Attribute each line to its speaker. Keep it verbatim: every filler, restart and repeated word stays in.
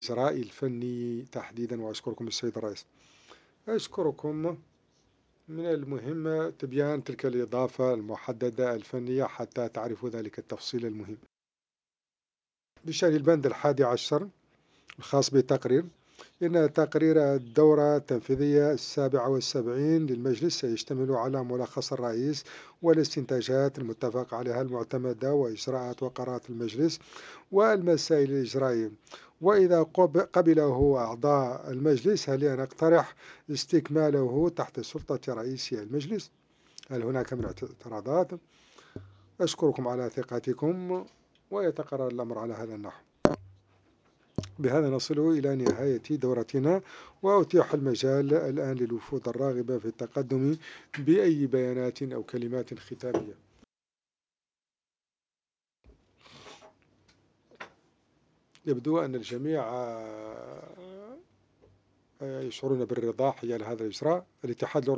Speaker 1: الإجراء الفني تحديدا، وأشكركم السيد الرئيس. أشكركم. من المهم تبيان تلك الإضافة المحددة الفنية حتى تعرفوا ذلك التفصيل المهم. بشأن البند الحادي عشر الخاص بالتقرير، إن تقرير الدورة التنفيذية السابعة والسبعين للمجلس سيشتمل على ملخص الرئيس والاستنتاجات المتفق عليها المعتمدة وإجراءات وقرارات المجلس والمسائل الإجرائية، وإذا قبله أعضاء المجلس هل نقترح استكماله تحت سلطة رئيس المجلس؟ هل هناك من اعتراضات؟ أشكركم على ثقتكم، ويتقرر الأمر على هذا النحو. بهذا نصل إلى نهاية دورتنا، وأتيح المجال الآن للوفود الراغبة في التقدم بأي بيانات أو كلمات ختامية. يبدو أن الجميع يشعرون بالرضا حيال هذا الإجراء. الاتحاد